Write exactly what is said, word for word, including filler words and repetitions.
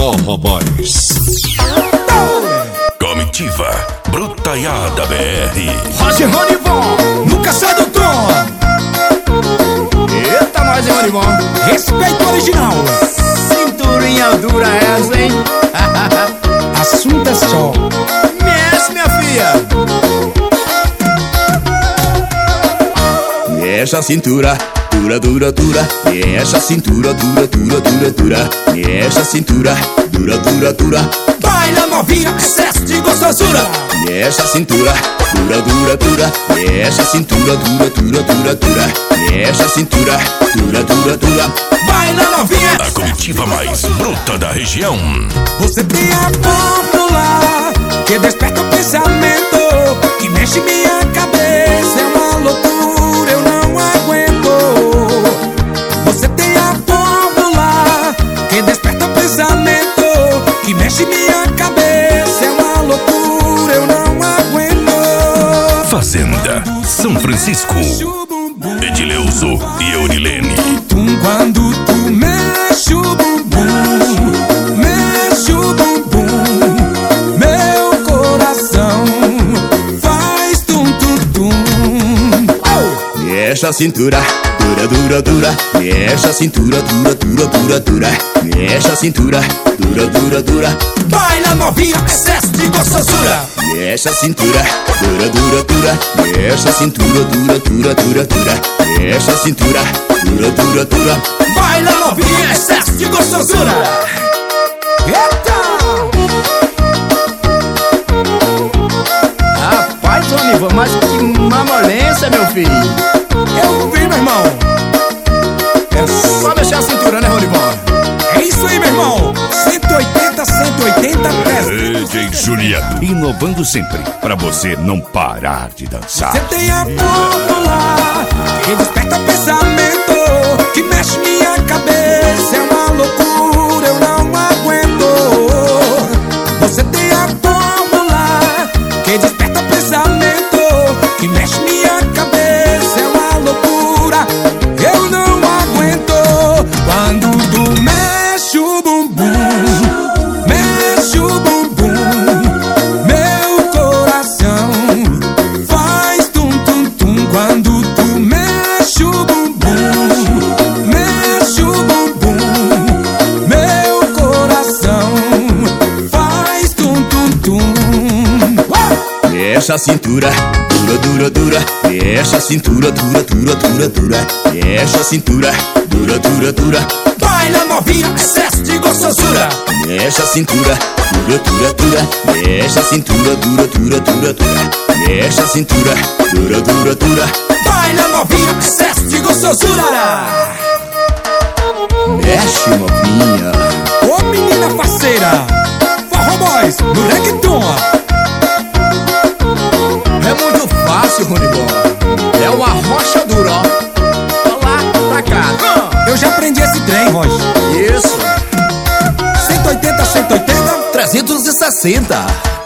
Forró Boys. Comitiva Brutaiada B R. Roger Ronivon, nunca sai do tom. Eita, nós, hein, Ronivon? Respeito original. Cinturinha dura essa, hein? Assunto é só. Mexe, minha filha. Mexe a cintura, dura, dura, dura. Mexe a cintura, dura, dura, dura, dura. Mexe a cintura, dura, dura, dura. Baila novinha, excesso de gostosura. Mexe a cintura, dura, dura, dura. Mexe a cintura, dura, dura, dura, dura. Mexe a cintura, dura, dura, dura. Baila novinha, a comitiva mais bruta da região. você tem a fórmula que desperta o pensamento, que mexe minha cabeça, é uma loucura, eu não aguento. Você tem a fórmula que desperta o pensamento, que mexe minha cabeça, é uma loucura, eu não aguento. Fazenda São Francisco, Edileuzo e Eurilene. Quando tu mexe o bumbum, mexe o bumbum, meu coração faz tum tum tum. Oh! Mexe a cintura, dura, dura, dura. Mexe a cintura, dura, dura, dura, dura. Mexe a cintura, dura, dura, dura. Baila novinha, excesso de gostosura. Mexe a cintura, dura, dura, dura. Mexe a cintura, dura, dura, dura, dura. Mexe a cintura, dura, dura, dura. Baila novinha, excesso de gostosura. Eita! Rapaz, Ronivon, mas que mamolência, meu filho. Eu vi, meu irmão. É só mexer a cintura, né, Ronivon? É isso aí, meu irmão. cento e oitenta, cento e oitenta, D J Juliano, inovando sempre, pra você não parar de dançar. você tem a fórmula que desperta pensamento, que mexe minha cabeça, é uma loucura, eu não aguento. Você tem a fórmula que desperta pensamento, que mexe minha cabeça, é uma loucura, eu não aguento. Quando tu mexe o bumbum, mexe o bumbum, meu coração faz tum tum tum. Quando tu mexe o bumbum, mexe o bumbum, meu coração faz tum tum tum. Mexe a cintura, dura, dura, dura. Mexe a cintura, dura, dura, dura, dura. Mexe a cintura, dura, dura, dura. Baila novinha, excesso de gostosura. Mexe a cintura, dura, dura, dura. Mexe a cintura, dura, dura, dura, dura. Mexe a cintura, dura, dura, dura. Baila novinha, excesso de gostosura. Mexe, novinha. Ô menina faceira, Forró Boys no reggaeton. É muito fácil, Ronivon. É uma rocha dura, ó. Pra lá, pra cá. Eu já aprendi esse trem, Roger. Isso. cento e oitenta, cento e oitenta, trezentos e sessenta.